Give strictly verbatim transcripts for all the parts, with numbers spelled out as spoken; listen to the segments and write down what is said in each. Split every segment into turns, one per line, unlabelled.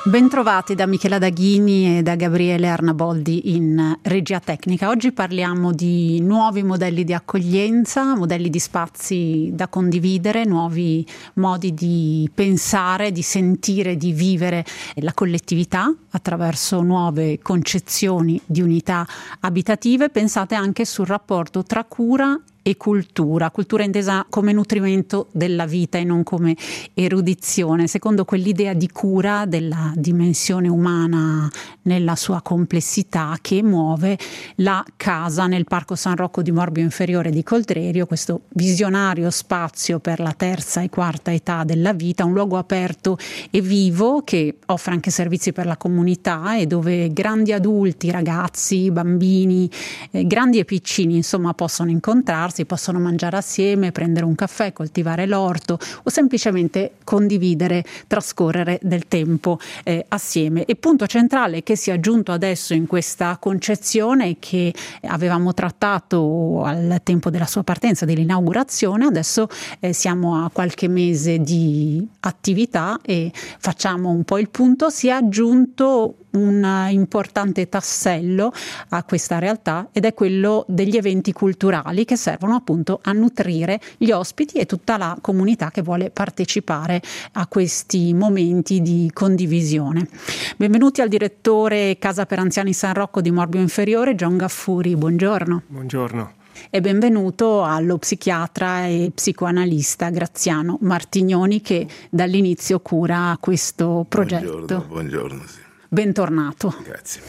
Bentrovati da Michela Daghini e da Gabriele Arnaboldi in regia tecnica. Oggi parliamo di nuovi modelli di accoglienza, modelli di spazi da condividere, nuovi modi di pensare, di sentire, di vivere la collettività attraverso nuove concezioni di unità abitative. Pensate anche sul rapporto tra cura e cultura, cultura intesa come nutrimento della vita e non come erudizione, secondo quell'idea di cura della dimensione umana nella sua complessità che muove la casa nel Parco San Rocco di Morbio Inferiore di Coltrerio, questo visionario spazio per la terza e quarta età della vita, un luogo aperto e vivo che offre anche servizi per la comunità e dove grandi adulti, ragazzi, bambini, eh, grandi e piccini insomma possono incontrarsi, possono mangiare assieme, prendere un caffè, coltivare l'orto o semplicemente condividere, trascorrere del tempo eh, assieme. E punto centrale che si è aggiunto adesso in questa concezione che avevamo trattato al tempo della sua partenza, dell'inaugurazione, adesso eh, siamo a qualche mese di attività e facciamo un po' il punto, si è aggiunto un importante tassello a questa realtà ed è quello degli eventi culturali che servono appunto a nutrire gli ospiti e tutta la comunità che vuole partecipare a questi momenti di condivisione. Benvenuti al direttore Casa per Anziani San Rocco di Morbio Inferiore, John Gaffuri, buongiorno.
Buongiorno.
E benvenuto allo psichiatra e psicoanalista Graziano Martignoni che dall'inizio cura questo progetto.
Buongiorno, buongiorno sì.
Bentornato.
Grazie.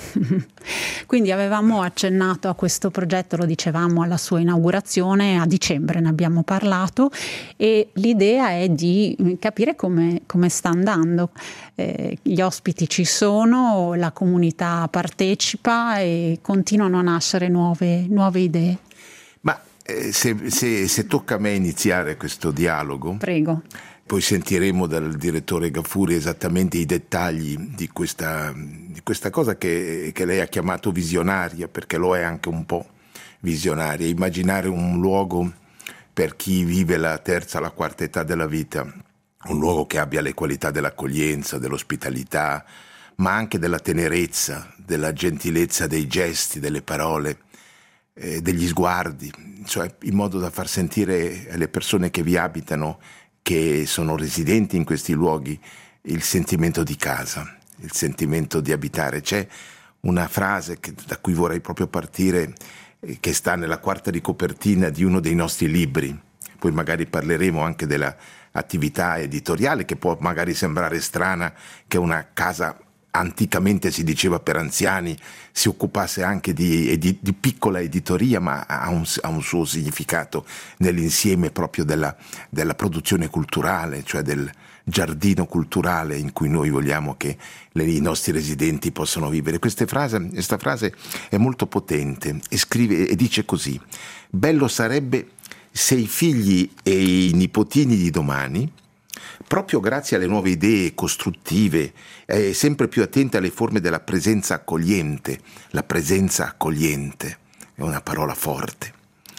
Quindi avevamo accennato a questo progetto, lo dicevamo alla sua inaugurazione, a dicembre ne abbiamo parlato e l'idea è di capire come, come sta andando. Eh, gli ospiti ci sono, la comunità partecipa e continuano a nascere nuove, nuove idee.
Ma eh, se, se, se tocca a me iniziare questo dialogo.
Prego.
Poi sentiremo dal direttore Gaffuri esattamente i dettagli di questa, di questa cosa che, che lei ha chiamato visionaria, perché lo è anche un po' visionaria. Immaginare un luogo per chi vive la terza, la quarta età della vita, un luogo che abbia le qualità dell'accoglienza, dell'ospitalità, ma anche della tenerezza, della gentilezza dei gesti, delle parole, eh, degli sguardi, cioè in modo da far sentire alle persone che vi abitano, che sono residenti in questi luoghi, il sentimento di casa, il sentimento di abitare. C'è una frase che, da cui vorrei proprio partire, eh, che sta nella quarta di copertina di uno dei nostri libri. Poi magari parleremo anche della attività editoriale, che può magari sembrare strana che una casa, anticamente si diceva per anziani, si occupasse anche di, di, di piccola editoria, ma ha un, ha un suo significato nell'insieme proprio della, della produzione culturale, cioè del giardino culturale in cui noi vogliamo che le, i nostri residenti possano vivere. Questa frase, questa frase è molto potente e scrive e dice così: bello sarebbe se i figli e i nipotini di domani, proprio grazie alle nuove idee costruttive e sempre più attente alle forme della presenza accogliente, la presenza accogliente è una parola forte,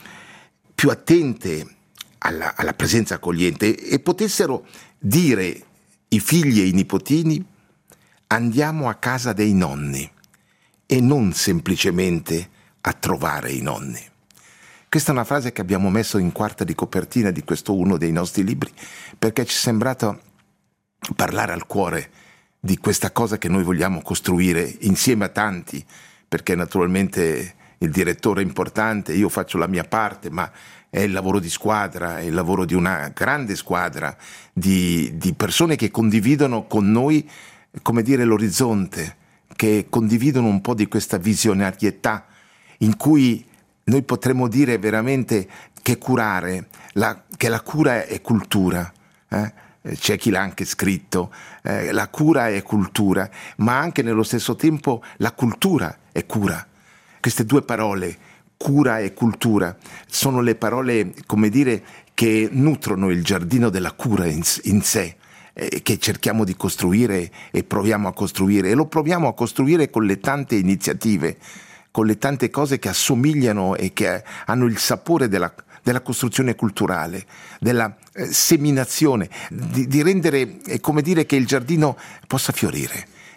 più attente alla, alla presenza accogliente e potessero dire i figli e i nipotini: andiamo a casa dei nonni, e non semplicemente a trovare i nonni. Questa è una frase che abbiamo messo in quarta di copertina di questo uno dei nostri libri, perché ci è sembrato parlare al cuore di questa cosa che noi vogliamo costruire insieme a tanti, perché naturalmente il direttore è importante, io faccio la mia parte, ma è il lavoro di squadra, è il lavoro di una grande squadra di, di persone che condividono con noi, come dire, l'orizzonte, che condividono un po' di questa visionarietà in cui noi potremmo dire veramente che curare, la, che la cura è cultura, eh? C'è chi l'ha anche scritto, eh, la cura è cultura, ma anche nello stesso tempo la cultura è cura. Queste due parole, cura e cultura, sono le parole, come dire, che nutrono il giardino della cura in, in sé, eh, che cerchiamo di costruire e proviamo a costruire, e lo proviamo a costruire con le tante iniziative, con le tante cose che assomigliano e che hanno il sapore della, della costruzione culturale, della eh, seminazione, di, di rendere, è come dire, che il giardino possa fiorire.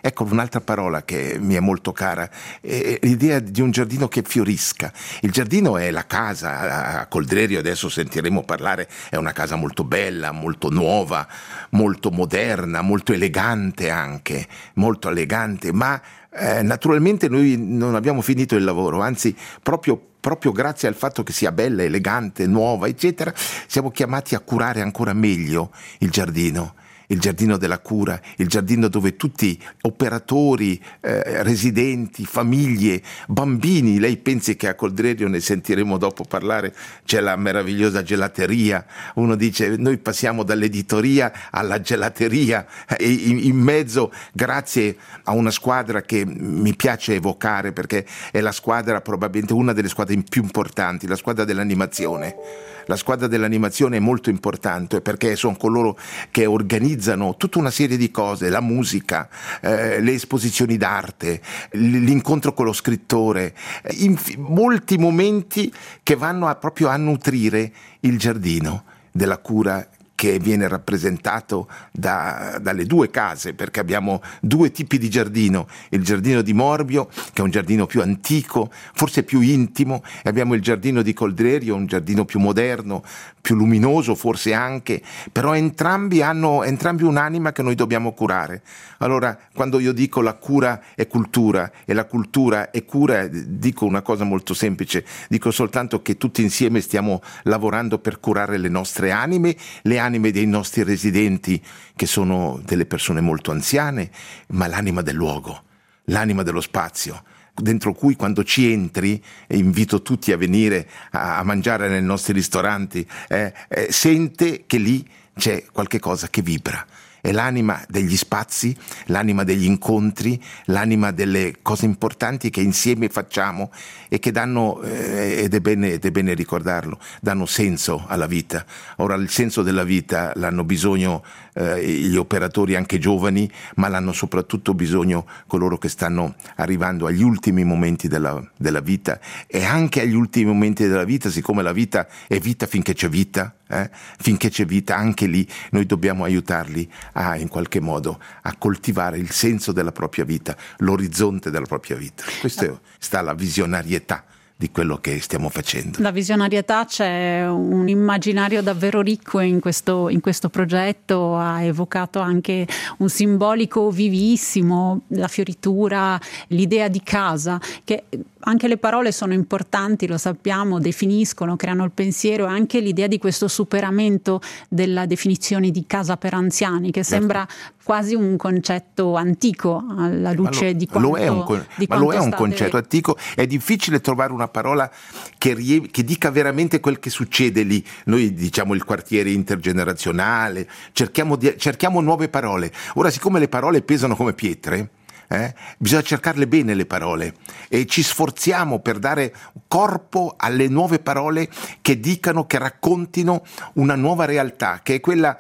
Ecco un'altra parola che mi è molto cara, è l'idea di un giardino che fiorisca. Il giardino è la casa, a Coldrerio adesso sentiremo parlare, è una casa molto bella, molto nuova, molto moderna, molto elegante anche, molto elegante, ma eh, naturalmente noi non abbiamo finito il lavoro, anzi proprio proprio grazie al fatto che sia bella, elegante, nuova, eccetera, siamo chiamati a curare ancora meglio il giardino. Il giardino della cura, il giardino dove tutti operatori, eh, residenti, famiglie, bambini, lei pensi che a Coldrerio, ne sentiremo dopo parlare, c'è la meravigliosa gelateria, uno dice noi passiamo dall'editoria alla gelateria e in, in mezzo, grazie a una squadra che mi piace evocare perché è la squadra, probabilmente una delle squadre più importanti, la squadra dell'animazione. La squadra dell'animazione è molto importante perché sono coloro che organizzano tutta una serie di cose, la musica, eh, le esposizioni d'arte, l'incontro con lo scrittore, inf- molti momenti che vanno a, proprio a nutrire il giardino della cura che viene rappresentato da, dalle due case, perché abbiamo due tipi di giardino, il giardino di Morbio che è un giardino più antico, forse più intimo, e abbiamo il giardino di Coldrerio, un giardino più moderno, più luminoso forse anche, però entrambi hanno entrambi un'anima che noi dobbiamo curare. Allora quando io dico la cura è cultura e la cultura è cura, dico una cosa molto semplice, dico soltanto che tutti insieme stiamo lavorando per curare le nostre anime, le anime dei nostri residenti che sono delle persone molto anziane, ma l'anima del luogo, l'anima dello spazio, dentro cui quando ci entri, e invito tutti a venire a, a mangiare nei nostri ristoranti, eh, eh, sente che lì c'è qualche cosa che vibra. È l'anima degli spazi, l'anima degli incontri, l'anima delle cose importanti che insieme facciamo e che danno, eh, ed è bene, ed è bene ricordarlo, danno senso alla vita. Ora il senso della vita l'hanno bisogno eh, gli operatori anche giovani, ma l'hanno soprattutto bisogno coloro che stanno arrivando agli ultimi momenti della, della vita, e anche agli ultimi momenti della vita, siccome la vita è vita finché c'è vita, eh, finché c'è vita, anche lì noi dobbiamo aiutarli a, in qualche modo, a coltivare il senso della propria vita, l'orizzonte della propria vita. Questo sta alla visionarietà di quello che stiamo facendo.
La visionarietà, c'è un immaginario davvero ricco in questo, in questo progetto, ha evocato anche un simbolico vivissimo, la fioritura, l'idea di casa, che anche le parole sono importanti, lo sappiamo, definiscono, creano il pensiero, e anche l'idea di questo superamento della definizione di casa per anziani, che sembra quasi un concetto antico alla luce lo, di quanto,
lo è un,
di
ma lo è un
state...
concetto antico. È difficile trovare una parola che, rie, che dica veramente quel che succede lì. Noi diciamo il quartiere intergenerazionale, cerchiamo, di, cerchiamo nuove parole. Ora, siccome le parole pesano come pietre, Eh? bisogna cercarle bene le parole, e ci sforziamo per dare corpo alle nuove parole che dicano, che raccontino una nuova realtà, che è quella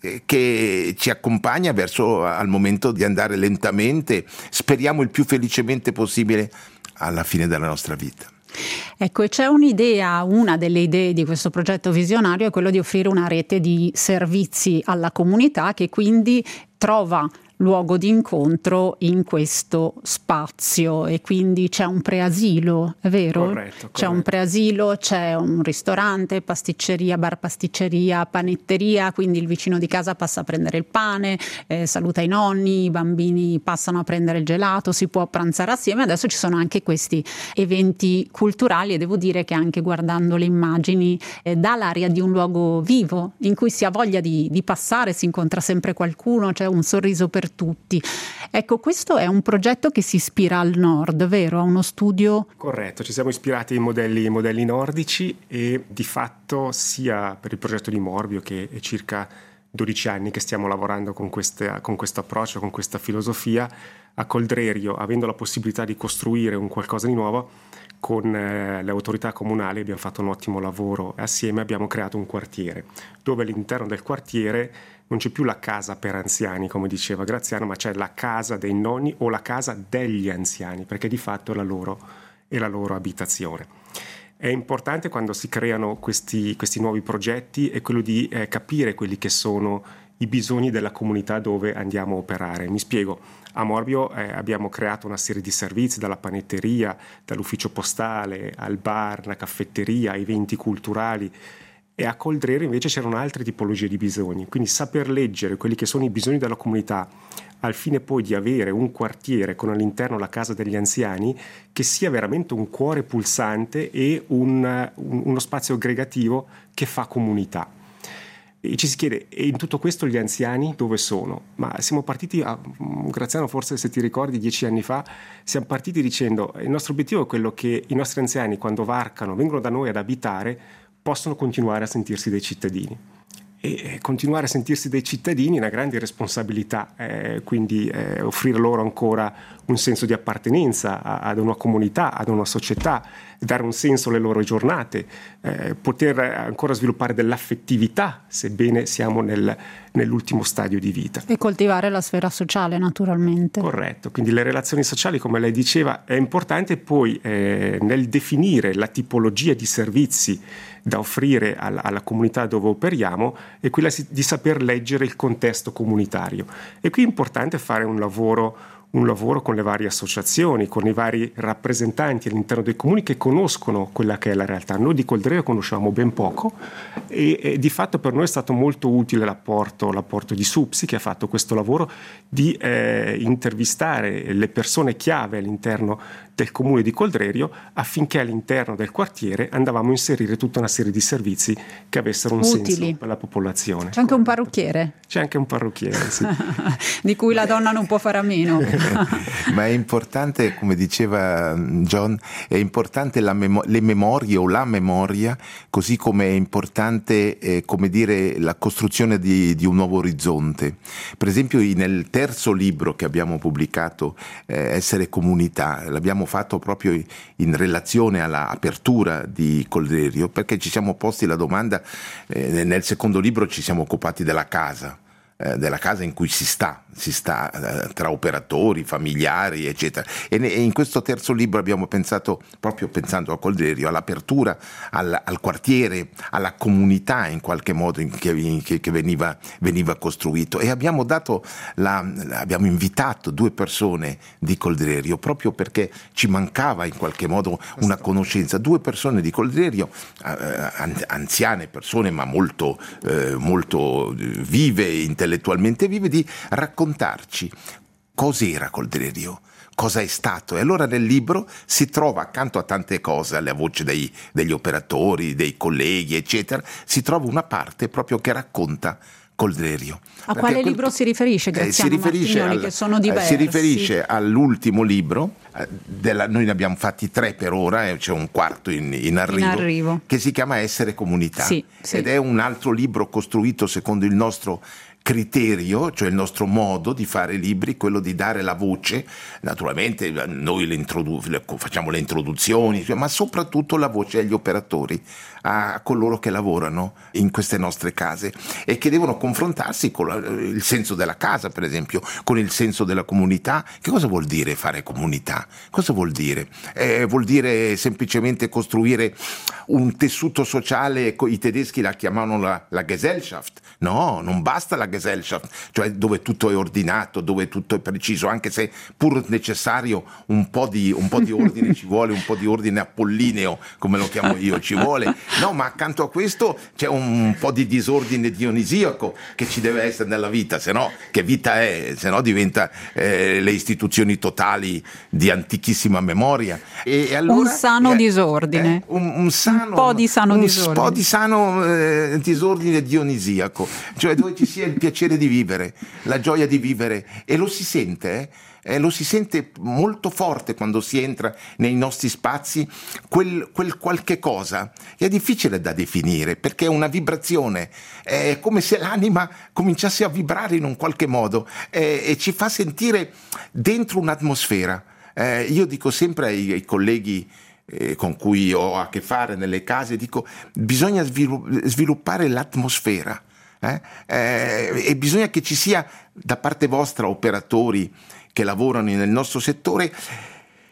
che ci accompagna verso al momento di andare lentamente, speriamo il più felicemente possibile, alla fine della nostra vita.
Ecco, e c'è un'idea, una delle idee di questo progetto visionario è quello di offrire una rete di servizi alla comunità che quindi trova luogo di incontro in questo spazio, e quindi c'è un preasilo, è vero?
Corretto, corretto.
C'è un preasilo, c'è un ristorante, pasticceria, bar pasticceria, panetteria, quindi il vicino di casa passa a prendere il pane, eh, saluta i nonni, i bambini passano a prendere il gelato, si può pranzare assieme. Adesso ci sono anche questi eventi culturali, e devo dire che anche guardando le immagini eh, dà l'aria di un luogo vivo in cui si ha voglia di, di passare, si incontra sempre qualcuno, c'è un sorriso per tutti. Ecco, questo è un progetto che si ispira al nord, vero? A uno studio?
Corretto, ci siamo ispirati ai modelli, modelli nordici, e di fatto sia per il progetto di Morbio, che è circa dodici anni che stiamo lavorando con, queste, con questo approccio, con questa filosofia, a Coldrerio, avendo la possibilità di costruire un qualcosa di nuovo, con eh, le autorità comunali abbiamo fatto un ottimo lavoro, e assieme abbiamo creato un quartiere, dove all'interno del quartiere non c'è più la casa per anziani, come diceva Graziano, ma c'è la casa dei nonni o la casa degli anziani, perché di fatto è la loro, è la loro abitazione. È importante quando si creano questi, questi nuovi progetti è quello di eh, capire quelli che sono i bisogni della comunità dove andiamo a operare. Mi spiego. A Morbio eh, abbiamo creato una serie di servizi, dalla panetteria, dall'ufficio postale, al bar, la caffetteria, eventi culturali, e a Coldrerio invece c'erano altre tipologie di bisogni. Quindi saper leggere quelli che sono i bisogni della comunità al fine poi di avere un quartiere con all'interno la casa degli anziani che sia veramente un cuore pulsante e un, un, uno spazio aggregativo che fa comunità. E ci si chiede, e in tutto questo gli anziani dove sono? Ma siamo partiti, a, Graziano, forse se ti ricordi, dieci anni fa, siamo partiti dicendo il nostro obiettivo è quello che i nostri anziani, quando varcano, vengono da noi ad abitare, possono continuare a sentirsi dei cittadini. E continuare a sentirsi dei cittadini è una grande responsabilità, eh, quindi eh, offrire loro ancora un senso di appartenenza a, ad una comunità, ad una società, dare un senso alle loro giornate, eh, poter ancora sviluppare dell'affettività, sebbene siamo nel, nell'ultimo stadio di vita.
E coltivare la sfera sociale, naturalmente.
Corretto, quindi le relazioni sociali, come lei diceva, è importante poi eh, nel definire la tipologia di servizi da offrire alla, alla comunità dove operiamo, è quella di saper leggere il contesto comunitario. E qui è importante fare un lavoro un lavoro con le varie associazioni, con i vari rappresentanti all'interno dei comuni che conoscono quella che è la realtà. Noi di Coldrerio conosciamo ben poco e, e di fatto per noi è stato molto utile l'apporto, l'apporto di Supsi, che ha fatto questo lavoro di eh, intervistare le persone chiave all'interno del comune di Coldrerio affinché all'interno del quartiere andavamo a inserire tutta una serie di servizi che avessero un
utili.
Senso per la popolazione.
C'è anche un parrucchiere.
C'è anche un parrucchiere, sì.
Di cui la donna non può fare a meno.
Ma è importante, come diceva John, è importante la memo- le memorie o la memoria, così come è importante eh, come dire, la costruzione di, di un nuovo orizzonte. Per esempio nel terzo libro che abbiamo pubblicato, eh, Essere comunità, l'abbiamo fatto proprio in relazione all'apertura di Coldrerio, perché ci siamo posti la domanda, eh, nel secondo libro ci siamo occupati della casa, eh, della casa in cui si sta, si sta eh, tra operatori, familiari, eccetera. E, ne, e in questo terzo libro abbiamo pensato, proprio pensando a Coldrerio, all'apertura al, al quartiere, alla comunità in qualche modo in che, che, che veniva, veniva costruito, e abbiamo dato la, abbiamo invitato due persone di Coldrerio proprio perché ci mancava in qualche modo una conoscenza, due persone di Coldrerio, eh, anziane persone ma molto, eh, molto vive, intellettualmente vive, di raccontare raccontarci cos'era Coldrerio, cosa è stato. E allora nel libro si trova, accanto a tante cose, alle voci dei, degli operatori, dei colleghi, eccetera, si trova una parte proprio che racconta Coldrerio.
A Perché quale quel, libro si riferisce, Graziano eh, si riferisce Martignoni, al, che sono diversi?
Eh, si riferisce all'ultimo libro, eh, della, noi ne abbiamo fatti tre per ora, e c'è un quarto in, in, arrivo,
in arrivo,
che si chiama Essere comunità,
sì, sì.
Ed è un altro libro costruito secondo il nostro criterio, cioè il nostro modo di fare libri, quello di dare la voce, naturalmente noi le introdu- facciamo le introduzioni, ma soprattutto la voce agli operatori, a coloro che lavorano in queste nostre case e che devono confrontarsi con la, il senso della casa, per esempio, con il senso della comunità. Che cosa vuol dire fare comunità? Cosa vuol dire? Eh, vuol dire semplicemente costruire un tessuto sociale, i tedeschi la chiamavano la, la Gesellschaft. No, non basta la Gesellschaft, cioè dove tutto è ordinato, dove tutto è preciso, anche se pur necessario un po' di, un po' di ordine ci vuole, un po' di ordine apollineo, come lo chiamo io, ci vuole. No, ma accanto a questo c'è un po' di disordine dionisiaco che ci deve essere nella vita, se no che vita è? Se no diventa eh, le istituzioni totali di antichissima memoria. E, e allora,
un sano eh, disordine.
Eh, un, un, sano,
un po' di sano
un
disordine.
Un po' di sano eh, disordine dionisiaco. Cioè dove ci sia il piacere di vivere, la gioia di vivere, e lo si sente, eh? Eh, lo si sente molto forte quando si entra nei nostri spazi, quel, quel qualche cosa che è difficile da definire, perché è una vibrazione, è come se l'anima cominciasse a vibrare in un qualche modo, eh, e ci fa sentire dentro un'atmosfera. Eh, io dico sempre ai, ai colleghi Eh, con cui ho a che fare nelle case, dico, bisogna svilu- sviluppare l'atmosfera, eh? Eh, e bisogna che ci sia da parte vostra, operatori che lavorano nel nostro settore,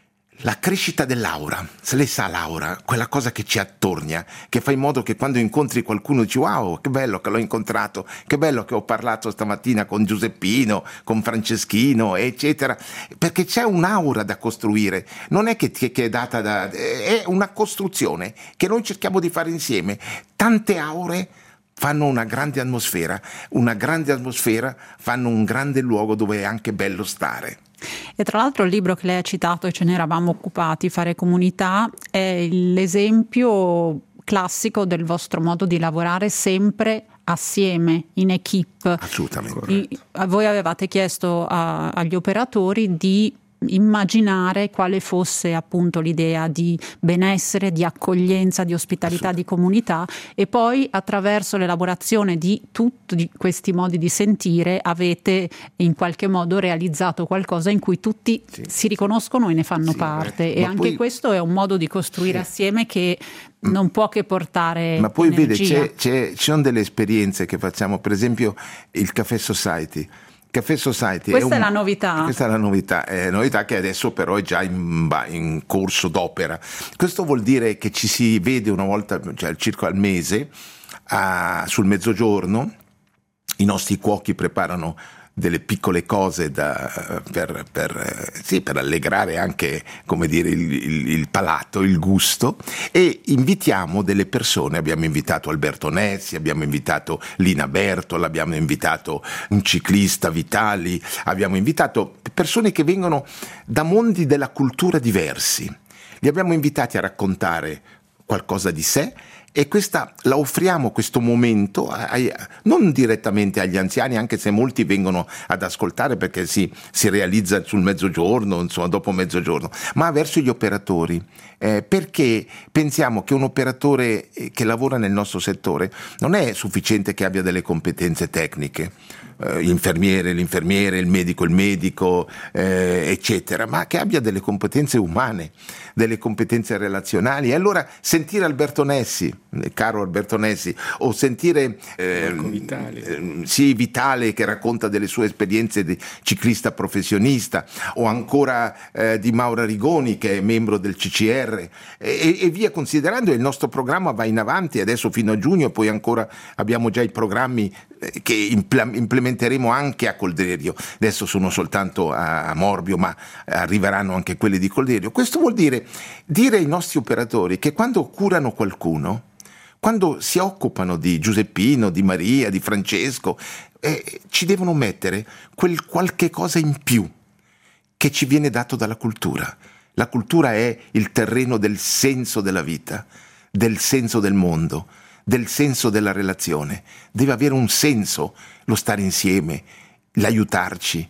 La crescita dell'aura, se lei sa l'aura, quella cosa che ci attornia, che fa in modo che quando incontri qualcuno dici wow, che bello che l'ho incontrato, che bello che ho parlato stamattina con Giuseppino, con Franceschino, eccetera, perché c'è un'aura da costruire, non è che, che è data da... è una costruzione che noi cerchiamo di fare insieme. Tante aure fanno una grande atmosfera, una grande atmosfera fanno un grande luogo dove è anche bello stare.
E tra l'altro il libro che lei ha citato, e ce ne eravamo occupati, Fare comunità, è l'esempio classico del vostro modo di lavorare sempre assieme, in equipe.
Assolutamente.
I, voi avevate chiesto a, agli operatori di immaginare quale fosse appunto l'idea di benessere, di accoglienza, di ospitalità, di comunità, e poi attraverso l'elaborazione di tutti questi modi di sentire avete in qualche modo realizzato qualcosa in cui tutti sì. si riconoscono e ne fanno sì, parte, eh. e anche poi, questo è un modo di costruire sì. assieme che non può che portare
ma poi
energia.
Vede, c'è, c'è, ci sono delle esperienze che facciamo, per esempio il Café Society. Café Society
questa è, un,
è
la novità
questa è la novità è novità che adesso però è già in, in corso d'opera. Questo vuol dire che ci si vede una volta, cioè circa al mese, a, sul mezzogiorno i nostri cuochi preparano delle piccole cose da, per, per, sì, per allegrare anche, come dire, il, il, il palato, il gusto, e invitiamo delle persone. Abbiamo invitato Alberto Nessi, abbiamo invitato Lina Bertol, abbiamo invitato un ciclista, Vitali, abbiamo invitato persone che vengono da mondi della cultura diversi. Li abbiamo invitati a raccontare qualcosa di sé, e questa la offriamo questo momento ai, non direttamente agli anziani, anche se molti vengono ad ascoltare perché si, si realizza sul mezzogiorno, insomma dopo mezzogiorno, ma verso gli operatori, eh, perché pensiamo che un operatore che lavora nel nostro settore non è sufficiente che abbia delle competenze tecniche, eh, l'infermiere, l'infermiere, il medico, il medico, eh, eccetera, ma che abbia delle competenze umane, delle competenze relazionali. E allora sentire Alberto Nessi, caro Alberto Nessi, o sentire eh,
Vitale.
Eh, sì, Vitale che racconta delle sue esperienze di ciclista professionista, o ancora eh, di Maura Rigoni che è membro del C C R, e, e via considerando. Il nostro programma va in avanti adesso fino a giugno, e poi ancora abbiamo già i programmi eh, che impl- implementeremo anche a Colderio. Adesso sono soltanto a, a Morbio, ma arriveranno anche quelli di Colderio. Questo vuol dire dire ai nostri operatori che quando curano qualcuno, quando si occupano di Giuseppino, di Maria, di Francesco, eh, ci devono mettere quel qualche cosa in più che ci viene dato dalla cultura. La cultura è il terreno del senso della vita, del senso del mondo, del senso della relazione. Deve avere un senso lo stare insieme, l'aiutarci,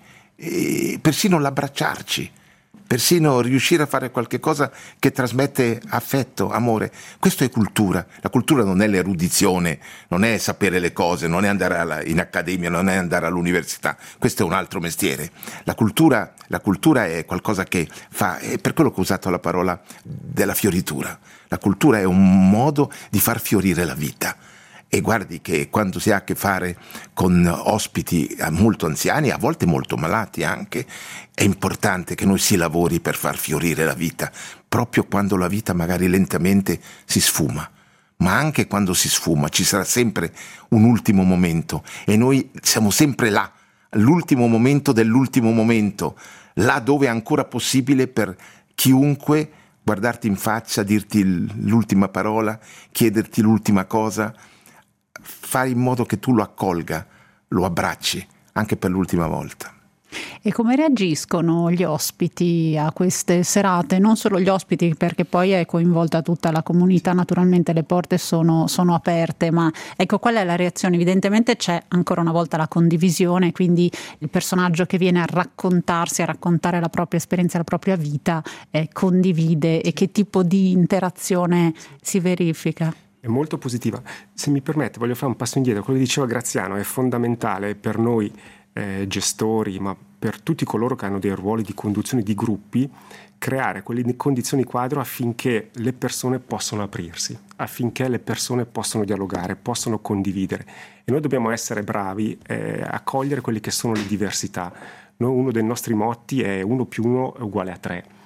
e persino l'abbracciarci, persino riuscire a fare qualche cosa che trasmette affetto, amore. Questo è cultura. La cultura non è l'erudizione, non è sapere le cose, non è andare alla, in accademia, non è andare all'università. Questo è un altro mestiere. La cultura, la cultura è qualcosa che fa, è per quello che ho usato la parola della fioritura. La cultura è un modo di far fiorire la vita. E guardi che quando si ha a che fare con ospiti molto anziani, a volte molto malati anche, è importante che noi si lavori per far fiorire la vita, proprio quando la vita magari lentamente si sfuma. Ma anche quando si sfuma ci sarà sempre un ultimo momento, e noi siamo sempre là, l'ultimo momento dell'ultimo momento, là dove è ancora possibile per chiunque guardarti in faccia, dirti l'ultima parola, chiederti l'ultima cosa, fare in modo che tu lo accolga, lo abbracci anche per l'ultima volta.
E come reagiscono gli ospiti a queste serate? Non solo gli ospiti, perché poi è coinvolta tutta la comunità, naturalmente le porte sono, sono aperte, ma ecco, qual è la reazione? Evidentemente c'è ancora una volta la condivisione, quindi il personaggio che viene a raccontarsi, a raccontare la propria esperienza, la propria vita, eh, condivide. E che tipo di interazione si verifica?
È molto positiva. Se mi permette, voglio fare un passo indietro. Quello che diceva Graziano è fondamentale per noi eh, gestori, ma per tutti coloro che hanno dei ruoli di conduzione di gruppi, creare quelle condizioni quadro affinché le persone possano aprirsi, affinché le persone possano dialogare, possano condividere. E noi dobbiamo essere bravi eh, a cogliere quelle che sono le diversità. Noi, uno dei nostri motti è uno più uno è uguale a tre.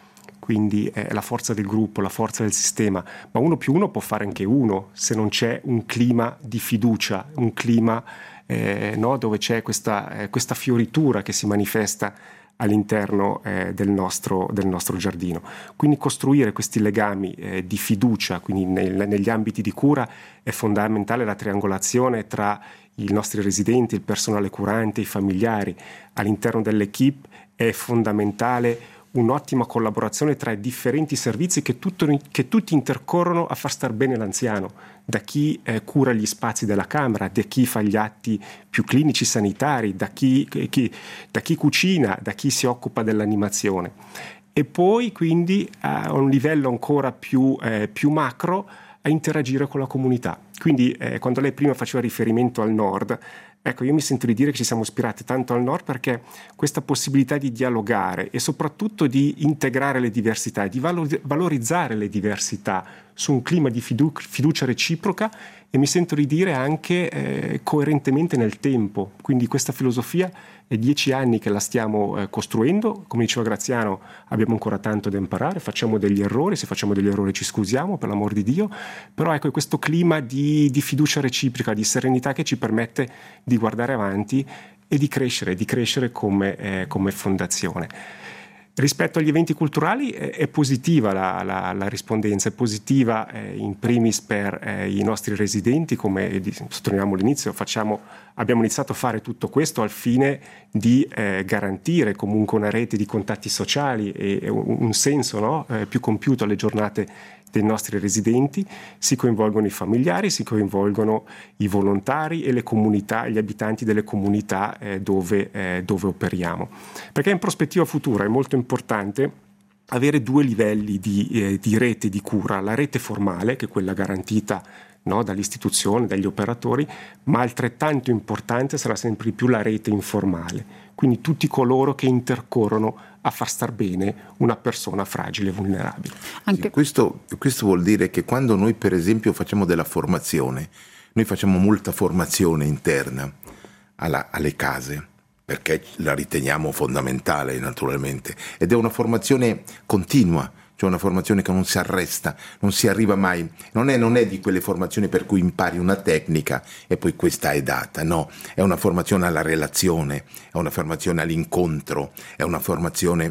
quindi è la forza del gruppo, la forza del sistema, ma uno più uno può fare anche uno se non c'è un clima di fiducia, un clima eh, no, dove c'è questa, eh, questa fioritura che si manifesta all'interno eh, del, nostro, del nostro giardino. Quindi costruire questi legami eh, di fiducia, quindi nel, negli ambiti di cura, è fondamentale la triangolazione tra i nostri residenti, il personale curante, i familiari. All'interno dell'equipe è fondamentale un'ottima collaborazione tra i differenti servizi che, tutto, che tutti intercorrono a far star bene l'anziano, da chi eh, cura gli spazi della camera, da chi fa gli atti più clinici sanitari, da chi, chi, da chi cucina, da chi si occupa dell'animazione. E poi quindi a un livello ancora più, eh, più macro a interagire con la comunità. Quindi eh, quando lei prima faceva riferimento al nord, ecco, io mi sento di dire che ci siamo ispirati tanto al nord perché questa possibilità di dialogare e soprattutto di integrare le diversità, di valorizzare le diversità su un clima di fidu- fiducia reciproca e mi sento di dire anche eh, coerentemente nel tempo. Quindi questa filosofia è dieci anni che la stiamo eh, costruendo, come diceva Graziano abbiamo ancora tanto da imparare, facciamo degli errori, se facciamo degli errori ci scusiamo per l'amor di Dio, però ecco è questo clima di, di fiducia reciproca, di serenità che ci permette di guardare avanti e di crescere, di crescere come, eh, come fondazione. Rispetto agli eventi culturali eh, è positiva la, la, la rispondenza, è positiva eh, in primis per eh, i nostri residenti, come sottolineiamo all'inizio, facciamo, abbiamo iniziato a fare tutto questo al fine di eh, garantire comunque una rete di contatti sociali e, e un, un senso no, eh, più compiuto alle giornate dei nostri residenti. Si coinvolgono i familiari, si coinvolgono i volontari e le comunità, gli abitanti delle comunità eh, dove, eh, dove operiamo. Perché in prospettiva futura è molto importante avere due livelli di, eh, di rete di cura, la rete formale, che è quella garantita no, dall'istituzione, dagli operatori, ma altrettanto importante sarà sempre di più la rete informale, quindi tutti coloro che intercorrono a far star bene una persona fragile e vulnerabile.
Anche... Sì, questo, questo vuol dire che quando noi per esempio facciamo della formazione, noi facciamo molta formazione interna alla, alle case, perché la riteniamo fondamentale naturalmente, ed è una formazione continua, cioè una formazione che non si arresta, non si arriva mai, non è, non è di quelle formazioni per cui impari una tecnica e poi questa è data, no, è una formazione alla relazione, è una formazione all'incontro, è una formazione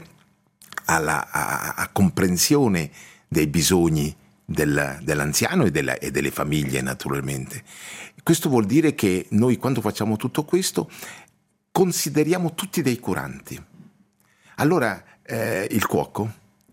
alla a, a comprensione dei bisogni del, dell'anziano e, della, e delle famiglie naturalmente. Questo vuol dire che noi quando facciamo tutto questo consideriamo tutti dei curanti. Allora eh, il cuoco,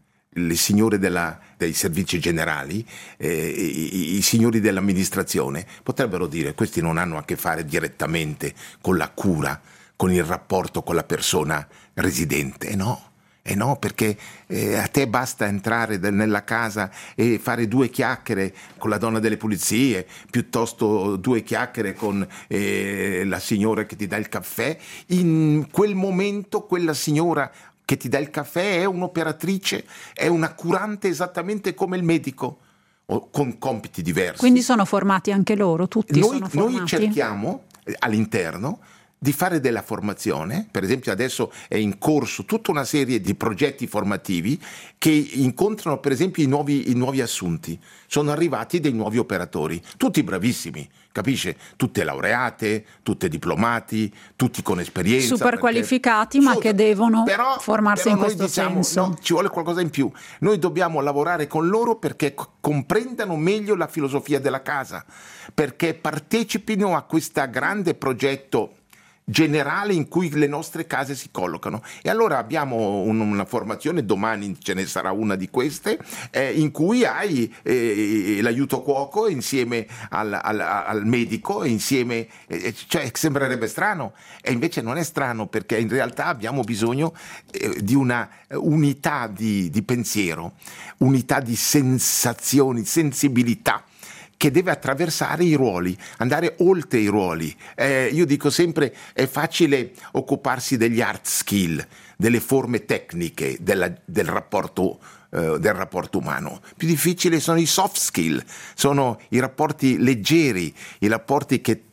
le signore della, dei servizi generali, eh, i, i signori dell'amministrazione potrebbero dire questi non hanno a che fare direttamente con la cura, con il rapporto con la persona residente. E no, e no perché eh, a te basta entrare del, nella casa e fare due chiacchiere con la donna delle pulizie, piuttosto due chiacchiere con eh, la signora che ti dà il caffè. In quel momento quella signora che ti dà il caffè è un'operatrice, è una curante esattamente come il medico, o con compiti diversi.
Quindi sono formati anche loro, tutti
noi,
sono formati?
Noi cerchiamo eh, all'interno di fare della formazione, per esempio adesso è in corso tutta una serie di progetti formativi che incontrano per esempio i nuovi, i nuovi assunti, sono arrivati dei nuovi operatori, tutti bravissimi, capisce? Tutte laureate, tutte diplomati, tutti con esperienza.
Super qualificati ma che devono
però,
formarsi
però
in questo
diciamo,
senso.
No, ci vuole qualcosa in più, noi dobbiamo lavorare con loro perché comprendano meglio la filosofia della casa, perché partecipino a questo grande progetto generale in cui le nostre case si collocano. E allora abbiamo un, una formazione, domani ce ne sarà una di queste, eh, in cui hai eh, l'aiuto cuoco insieme al, al, al medico, insieme, eh, cioè sembrerebbe strano, e invece non è strano, perché in realtà abbiamo bisogno eh, di una unità di, di pensiero, unità di sensazioni, sensibilità, che deve attraversare i ruoli, andare oltre i ruoli. Eh, io dico sempre, è facile occuparsi degli hard skill, delle forme tecniche della, del rapporto eh, del rapporto umano. Più difficile sono i soft skill, sono i rapporti leggeri, i rapporti che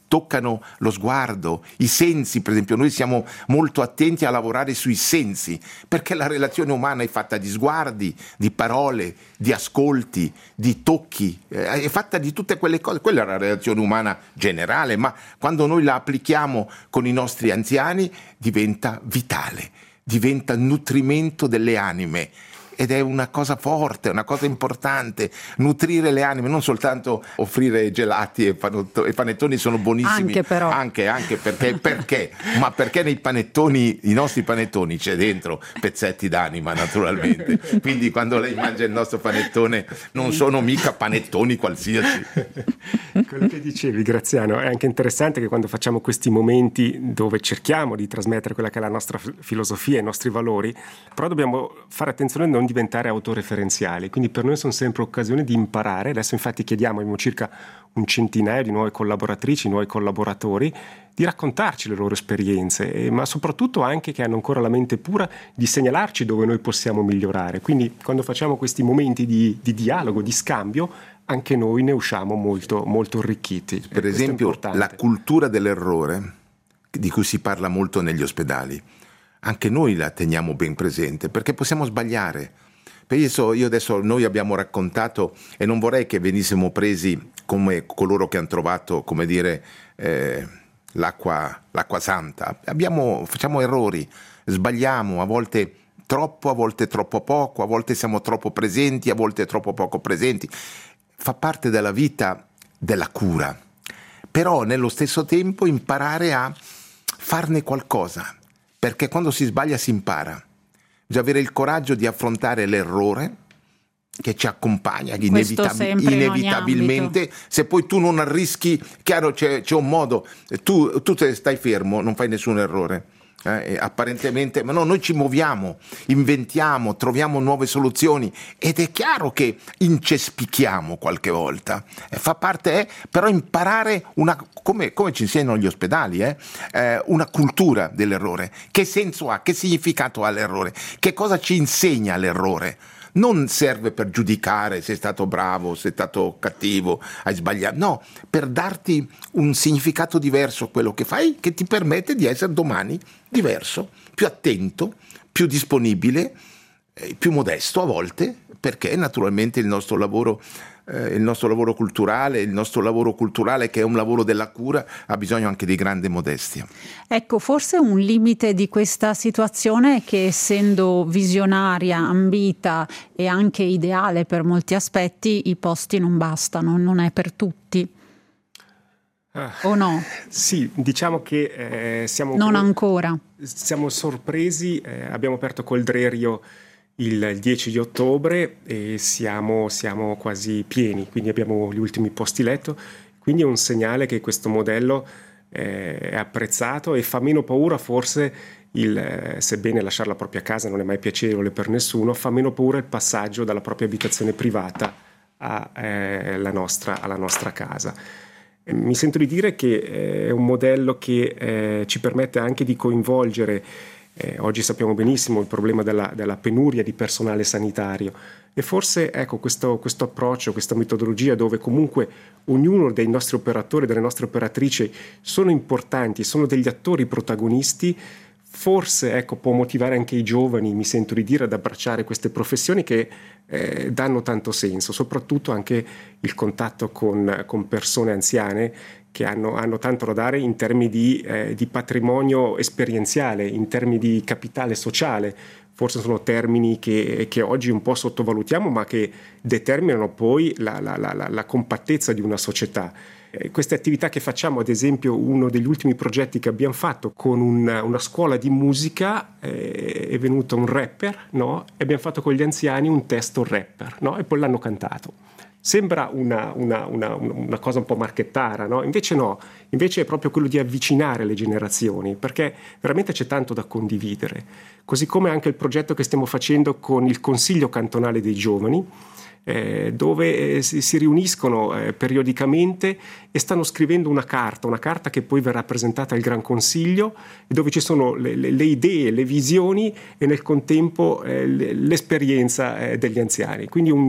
toccano lo sguardo, i sensi. Per esempio noi siamo molto attenti a lavorare sui sensi, perché la relazione umana è fatta di sguardi, di parole, di ascolti, di tocchi, è fatta di tutte quelle cose. Quella è la relazione umana generale, ma quando noi la applichiamo con i nostri anziani diventa vitale, diventa nutrimento delle anime. Ed è una cosa forte, una cosa importante, nutrire le anime, non soltanto offrire gelati e panettoni, i panettoni sono buonissimi,
anche però,
anche, anche perché, perché, ma perché nei panettoni, i nostri panettoni c'è dentro pezzetti d'anima naturalmente, quindi quando lei mangia il nostro panettone non sono mica panettoni qualsiasi.
Quello che dicevi, Graziano, è anche interessante che quando facciamo questi momenti dove cerchiamo di trasmettere quella che è la nostra filosofia, i nostri valori, però dobbiamo fare attenzione a non diventare autoreferenziali, quindi per noi sono sempre occasioni di imparare. Adesso infatti chiediamo, abbiamo circa un centinaio di nuove collaboratrici, nuovi collaboratori, di raccontarci le loro esperienze, eh, ma soprattutto anche che hanno ancora la mente pura di segnalarci dove noi possiamo migliorare. Quindi quando facciamo questi momenti di, di dialogo, di scambio, anche noi ne usciamo molto, molto arricchiti.
Per esempio la cultura dell'errore, di cui si parla molto negli ospedali, anche noi la teniamo ben presente, perché possiamo sbagliare. Penso, io adesso, noi abbiamo raccontato, e non vorrei che venissimo presi come coloro che hanno trovato, come dire, eh, l'acqua, l'acqua santa. Abbiamo, facciamo errori, sbagliamo, a volte troppo, a volte troppo poco, a volte siamo troppo presenti, a volte troppo poco presenti. Fa parte della vita della cura, però nello stesso tempo imparare a farne qualcosa. Perché quando si sbaglia si impara. Bisogna avere il coraggio di affrontare l'errore che ci accompagna inevitab- inevitabilmente. Se poi tu non arrischi, chiaro, c'è, c'è un modo, tu, tu te stai fermo, non fai nessun errore. Eh, apparentemente, ma no, noi ci muoviamo, inventiamo, troviamo nuove soluzioni ed è chiaro che incespichiamo qualche volta, eh, fa parte, eh, però imparare una, come, come ci insegnano gli ospedali, eh, eh, una cultura dell'errore. Che senso ha, che significato ha l'errore, che cosa ci insegna l'errore. Non serve per giudicare se è stato bravo, se è stato cattivo, hai sbagliato, no, per darti un significato diverso a quello che fai, che ti permette di essere domani diverso, più attento, più disponibile, eh, più modesto a volte, perché naturalmente il nostro lavoro eh, il nostro lavoro culturale, il nostro lavoro culturale che è un lavoro della cura, ha bisogno anche di grande modestia.
Ecco, forse un limite di questa situazione è che, essendo visionaria, ambita e anche ideale per molti aspetti, i posti non bastano, non è per tutti.
Ah,
o no?
Sì, diciamo che eh, siamo
non ancora.
Siamo sorpresi, eh, abbiamo aperto col Drerio il dieci di ottobre e siamo, siamo quasi pieni, quindi abbiamo gli ultimi posti letto, quindi è un segnale che questo modello eh, è apprezzato e fa meno paura forse, il, eh, sebbene lasciare la propria casa non è mai piacevole per nessuno, fa meno paura il passaggio dalla propria abitazione privata a, eh, la nostra, alla nostra casa. Eh, mi sento di dire che eh, è un modello che eh, ci permette anche di coinvolgere. Eh, oggi sappiamo benissimo il problema della, della penuria di personale sanitario e forse ecco questo, questo approccio, questa metodologia dove comunque ognuno dei nostri operatori, delle nostre operatrici sono importanti, sono degli attori protagonisti, forse ecco può motivare anche i giovani, mi sento di dire, ad abbracciare queste professioni che eh, danno tanto senso, soprattutto anche il contatto con, con persone anziane che hanno, hanno tanto da dare in termini di, eh, di patrimonio esperienziale, in termini di capitale sociale. Forse sono termini che, che oggi un po' sottovalutiamo, ma che determinano poi la, la, la, la compattezza di una società. Eh, queste attività che facciamo, ad esempio, uno degli ultimi progetti che abbiamo fatto con un, una scuola di musica, eh, è venuto un rapper, no? E abbiamo fatto con gli anziani un testo rapper, no? E poi l'hanno cantato. Sembra una, una, una, una cosa un po' marchettara, no? Invece no, invece è proprio quello di avvicinare le generazioni, perché veramente c'è tanto da condividere. Così come anche il progetto che stiamo facendo con il Consiglio Cantonale dei Giovani, eh, dove eh, si, si riuniscono eh, periodicamente e stanno scrivendo una carta, una carta che poi verrà presentata al Gran Consiglio, dove ci sono le, le, le idee, le visioni e nel contempo eh, l'esperienza eh, degli anziani. Quindi un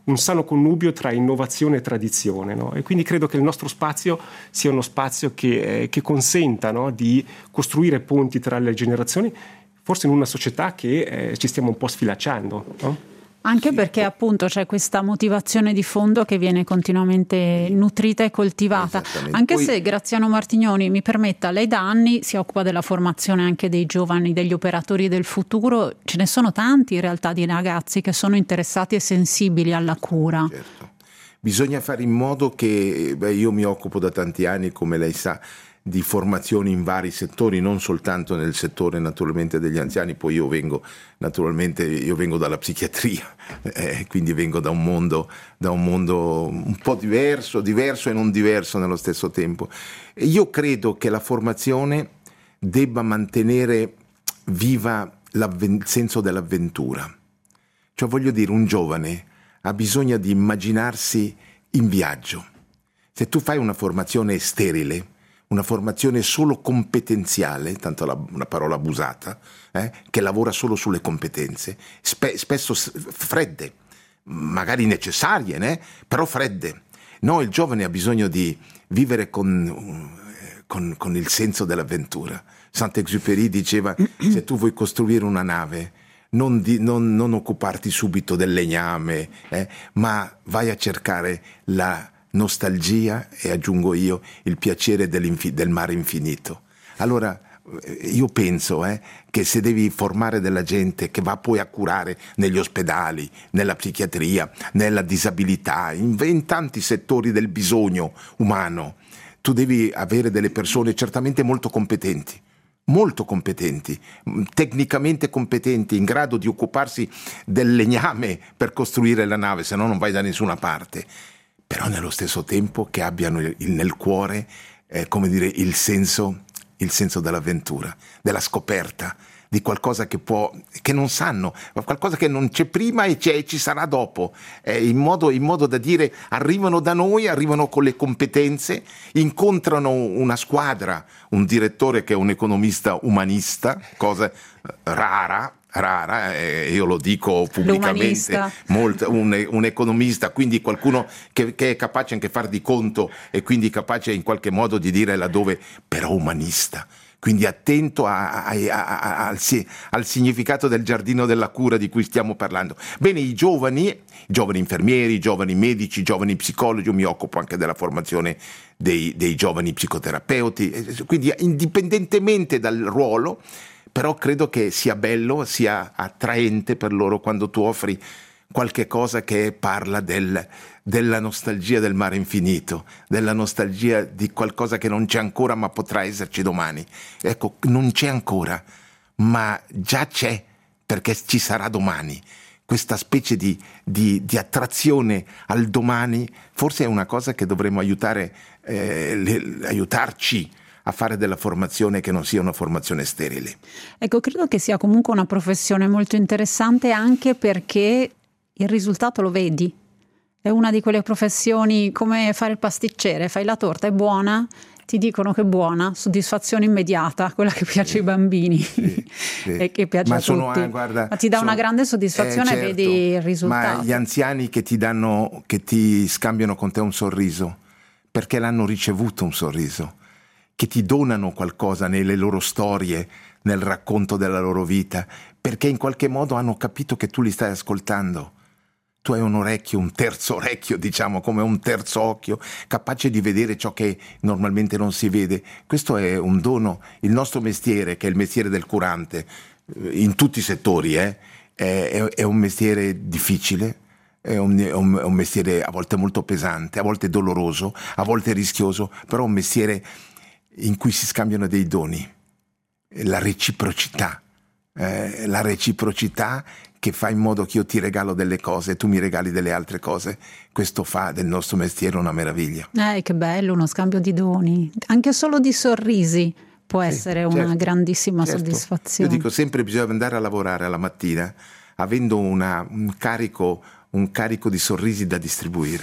un sano connubio tra innovazione e tradizione, no? E quindi credo che il nostro spazio sia uno spazio che, eh, che consenta, no, di costruire ponti tra le generazioni, forse in una società che eh, ci stiamo un po' sfilacciando, no?
Anche perché appunto c'è questa motivazione di fondo che viene continuamente nutrita e coltivata. Anche
Poi...
se Graziano Martignoni, mi permetta, lei da anni si occupa della formazione anche dei giovani, degli operatori del futuro. Ce ne sono tanti in realtà di ragazzi che sono interessati e sensibili alla cura.
Certo. Bisogna fare in modo che, beh, io mi occupo da tanti anni, come lei sa, di formazioni in vari settori, non soltanto nel settore naturalmente degli anziani. Poi io vengo naturalmente io vengo dalla psichiatria, eh, quindi vengo da un mondo da un mondo un po' diverso, diverso e non diverso nello stesso tempo. E io credo che la formazione debba mantenere viva il senso dell'avventura. Cioè, voglio dire, un giovane ha bisogno di immaginarsi in viaggio. Se tu fai una formazione sterile, una formazione solo competenziale, tanto la, una parola abusata, eh, che lavora solo sulle competenze, spe, spesso fredde, magari necessarie, né? Però fredde. No, il giovane ha bisogno di vivere con, con, con il senso dell'avventura. Saint-Exupéry diceva: se tu vuoi costruire una nave, non, di, non, non occuparti subito del legname, eh, ma vai a cercare la nostalgia e, aggiungo io, il piacere del mare infinito. Allora io penso eh, che se devi formare della gente che va poi a curare negli ospedali, nella psichiatria, nella disabilità, in, in tanti settori del bisogno umano, tu devi avere delle persone certamente molto competenti, molto competenti, tecnicamente competenti, in grado di occuparsi del legname per costruire la nave, se no non vai da nessuna parte. Però nello stesso tempo che abbiano il, nel cuore, eh, come dire, il senso, il senso dell'avventura, della scoperta, di qualcosa che può, che non sanno, qualcosa che non c'è prima e c'è, ci sarà dopo, eh, in modo, in modo da dire: arrivano da noi, arrivano con le competenze, incontrano una squadra, un direttore che è un economista umanista, cosa rara, rara, eh, io lo dico pubblicamente, molto, un, un economista, quindi qualcuno che, che è capace anche far di conto e quindi capace in qualche modo di dire laddove, però umanista, quindi attento a, a, a, a, al, al significato del giardino della cura di cui stiamo parlando. Bene, i giovani, i giovani infermieri, i giovani medici, i giovani psicologi, io mi occupo anche della formazione dei, dei giovani psicoterapeuti, quindi indipendentemente dal ruolo, però credo che sia bello, sia attraente per loro quando tu offri qualche cosa che parla del, della nostalgia del mare infinito, della nostalgia di qualcosa che non c'è ancora ma potrà esserci domani. Ecco, non c'è ancora, ma già c'è, perché ci sarà domani. Questa specie di, di, di attrazione al domani forse è una cosa che dovremmo aiutare, eh, le, aiutarci a fare della formazione che non sia una formazione sterile.
Ecco, credo che sia comunque una professione molto interessante anche perché il risultato lo vedi. È una di quelle professioni come fare il pasticcere, fai la torta, è buona, ti dicono che è buona, soddisfazione immediata, quella che piace sì, ai bambini sì, sì. E che piace
ma
a
sono,
tutti.
Guarda,
ma ti dà
sono,
una grande soddisfazione
eh,
e
certo,
vedi il risultato.
Ma gli anziani che ti danno, che ti scambiano con te un sorriso, perché l'hanno ricevuto un sorriso, che ti donano qualcosa nelle loro storie, nel racconto della loro vita, perché in qualche modo hanno capito che tu li stai ascoltando. Tu hai un orecchio, un terzo orecchio, diciamo, come un terzo occhio, capace di vedere ciò che normalmente non si vede. Questo è un dono. Il nostro mestiere, che è il mestiere del curante, in tutti i settori, eh, è, è un mestiere difficile, è un, è un, è un mestiere a volte molto pesante, a volte doloroso, a volte rischioso, però un mestiere in cui si scambiano dei doni, la reciprocità, eh, la reciprocità che fa in modo che io ti regalo delle cose e tu mi regali delle altre cose. Questo fa del nostro mestiere una meraviglia.
Eh, che bello, uno scambio di doni, anche solo di sorrisi può sì, essere certo, una grandissima certo. soddisfazione.
Io dico sempre: bisogna andare a lavorare alla mattina avendo una, un carico un carico di sorrisi da distribuire.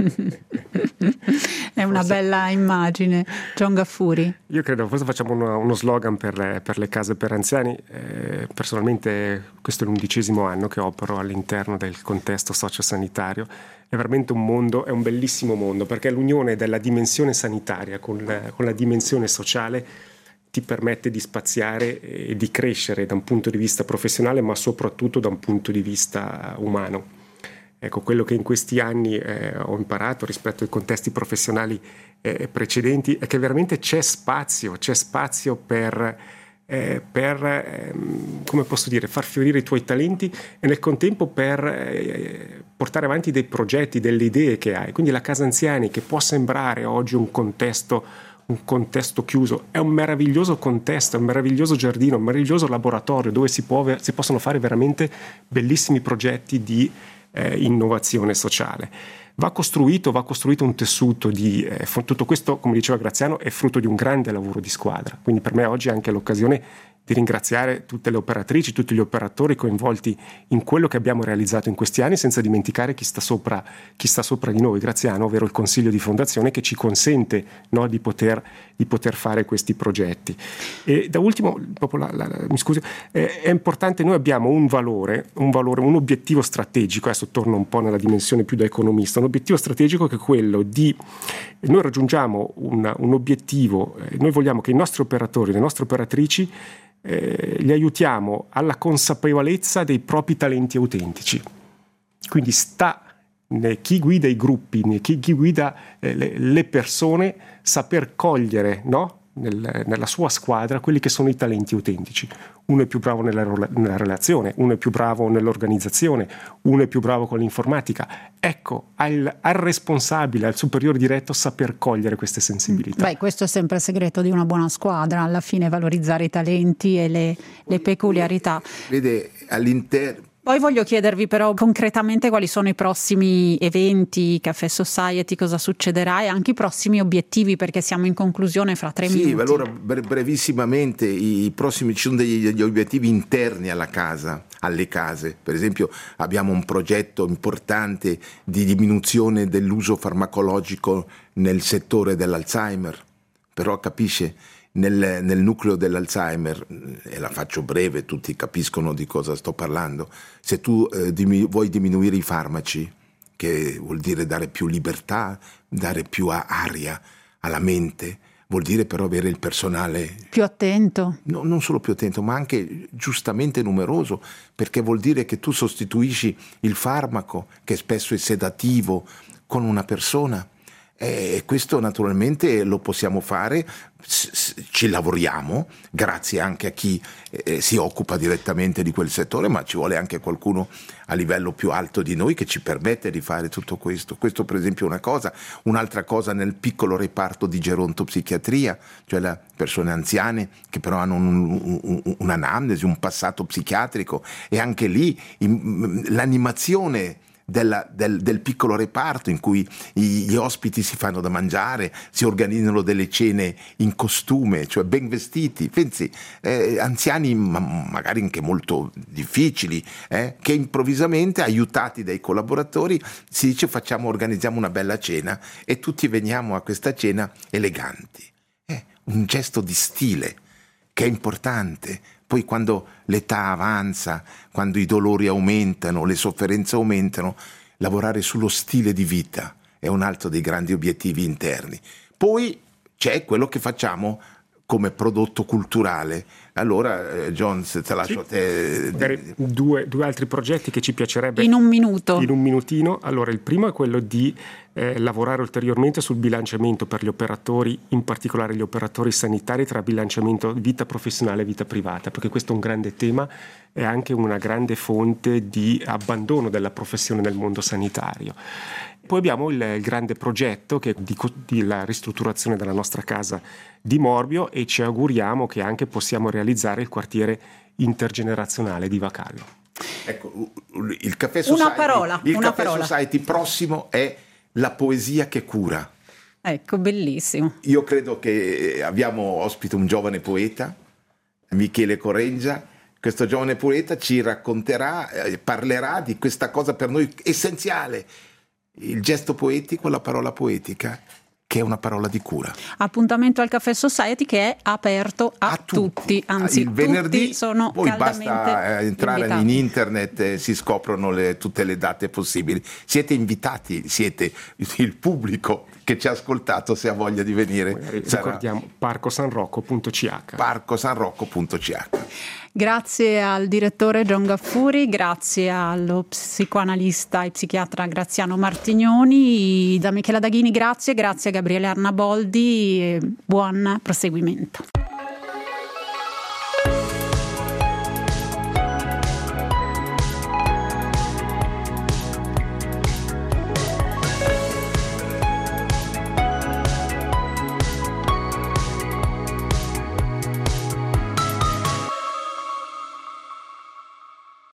È una forse, bella immagine. John Gaffuri.
Io credo, forse facciamo uno, uno slogan per le, per le case per anziani. Eh, personalmente questo è l'undicesimo anno che opero all'interno del contesto sociosanitario. È veramente un mondo, è un bellissimo mondo, perché l'unione della dimensione sanitaria con la, con la dimensione sociale ti permette di spaziare e di crescere da un punto di vista professionale, ma soprattutto da un punto di vista umano. Ecco, quello che in questi anni eh, ho imparato rispetto ai contesti professionali eh, precedenti è che veramente c'è spazio, c'è spazio per, eh, per eh, come posso dire, far fiorire i tuoi talenti e nel contempo per eh, portare avanti dei progetti, delle idee che hai. Quindi la casa anziani, che può sembrare oggi un contesto un contesto chiuso, è un meraviglioso contesto, un meraviglioso giardino, un meraviglioso laboratorio dove si, può, si possono fare veramente bellissimi progetti di eh, innovazione sociale. Va costruito, va costruito un tessuto di eh, tutto questo, come diceva Graziano, è frutto di un grande lavoro di squadra. Quindi per me oggi è anche l'occasione di ringraziare tutte le operatrici, tutti gli operatori coinvolti in quello che abbiamo realizzato in questi anni, senza dimenticare chi sta sopra, chi sta sopra di noi, Graziano, ovvero il Consiglio di Fondazione, che ci consente, no, di poter, di poter fare questi progetti. E da ultimo, proprio la, la, mi scusi, eh, è importante, noi abbiamo un valore, un valore, un obiettivo strategico, adesso torno un po' nella dimensione più da economista, un obiettivo strategico che è quello di, noi raggiungiamo un, un obiettivo, eh, noi vogliamo che i nostri operatori, le nostre operatrici, Eh, li aiutiamo alla consapevolezza dei propri talenti autentici. Quindi sta né chi guida i gruppi, né chi, chi guida eh, le, le persone, saper cogliere, no? Nel, nella sua squadra quelli che sono i talenti autentici. Uno è più bravo nella, nella relazione, uno è più bravo nell'organizzazione, uno è più bravo con l'informatica. Ecco, al, al responsabile, al superiore diretto, saper cogliere queste sensibilità.
Beh, questo è sempre il segreto di una buona squadra, alla fine valorizzare i talenti e le, le peculiarità.
Vede, all'interno
Poi voglio chiedervi però concretamente quali sono i prossimi eventi, Café Society, cosa succederà e anche i prossimi obiettivi, perché siamo in conclusione fra tre
sì,
minuti.
Sì, allora brevissimamente i prossimi, ci sono degli, degli obiettivi interni alla casa, alle case. Per esempio abbiamo un progetto importante di diminuzione dell'uso farmacologico nel settore dell'Alzheimer, però capisce, Nel, nel nucleo dell'Alzheimer, e la faccio breve, tutti capiscono di cosa sto parlando, se tu eh, diminu- vuoi diminuire i farmaci, che vuol dire dare più libertà, dare più aria alla mente, vuol dire però avere il personale
più attento,
no, non solo più attento, ma anche giustamente numeroso, perché vuol dire che tu sostituisci il farmaco, che spesso è sedativo, con una persona. E questo naturalmente lo possiamo fare, ci lavoriamo, grazie anche a chi eh, si occupa direttamente di quel settore, ma ci vuole anche qualcuno a livello più alto di noi che ci permette di fare tutto questo. Questo per esempio è una cosa. Un'altra cosa nel piccolo reparto di gerontopsichiatria, cioè le persone anziane che però hanno un, un, un'anamnesi, un passato psichiatrico, e anche lì in, l'animazione Della, del, del piccolo reparto in cui gli ospiti si fanno da mangiare, si organizzano delle cene in costume, cioè ben vestiti, pensi, eh, anziani ma magari anche molto difficili, eh, che improvvisamente, aiutati dai collaboratori, si dice facciamo, organizziamo una bella cena e tutti veniamo a questa cena eleganti. È un gesto di stile che è importante. Poi quando l'età avanza, quando i dolori aumentano, le sofferenze aumentano, lavorare sullo stile di vita è un altro dei grandi obiettivi interni. Poi c'è quello che facciamo come prodotto culturale. Allora, John, se te lascio
sì.
a te.
Due, due altri progetti che ci piacerebbe.
In un minuto.
In un minutino. Allora, il primo è quello di eh, lavorare ulteriormente sul bilanciamento per gli operatori, in particolare gli operatori sanitari, tra bilanciamento vita professionale e vita privata, perché questo è un grande tema, è anche una grande fonte di abbandono della professione nel mondo sanitario. Poi abbiamo il, il grande progetto che è di, di la ristrutturazione della nostra casa di Morbio, e ci auguriamo che anche possiamo realizzare il quartiere intergenerazionale di Vacallo.
Ecco, il Café Society,
una parola,
il
una
Café
parola.
Society prossimo è la poesia che cura.
Ecco, bellissimo.
Io credo che abbiamo ospite un giovane poeta, Michele Correggia, questo giovane poeta ci racconterà, eh, parlerà di questa cosa per noi essenziale, il gesto poetico, la parola poetica, che è una parola di cura.
Appuntamento al Caffè Society che è aperto a,
a tutti.
tutti, anzi
il venerdì
tutti sono
poi
caldamente
basta entrare
invitati.
in internet e si scoprono le, tutte le date possibili. Siete invitati, siete il pubblico che ci ha ascoltato, se ha voglia di venire.
Magari ricordiamo parco san rocco punto c h.
parco san rocco punto c h.
Grazie al direttore John Gaffuri, grazie allo psicoanalista e psichiatra Graziano Martignoni, da Michela Daghini grazie, grazie a Gabriele Arnaboldi e buon proseguimento.